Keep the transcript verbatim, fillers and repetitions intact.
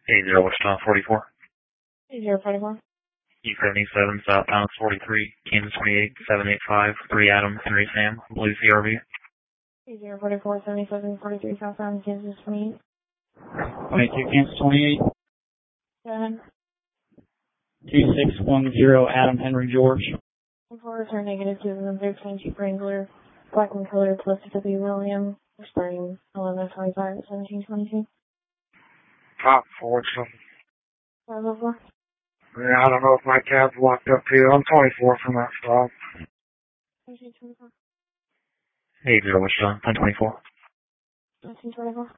eight zero Wichita forty-four. eight zero forty-four. E seventy-seven southbound forty-three, Kansas twenty-eight, seven eight five, three Adam, Henry Sam, Blue C R V. eight zero forty-four, seventy-seven forty-three southbound, Kansas twenty-eight. twenty-two, Kansas twenty-eight. seven. two six one zero, Adam, Henry George. Reports are negative to the thirteen Jeep Wrangler, black and color plus W William, starting eleven twenty-five at seventeen twenty-two. Top four something. five oh four. Yeah, I don't know if my cab's locked up too. I'm twenty-four from that stop. nineteen twenty-four. eight zero Wichita, ten twenty-four. nineteen twenty-four.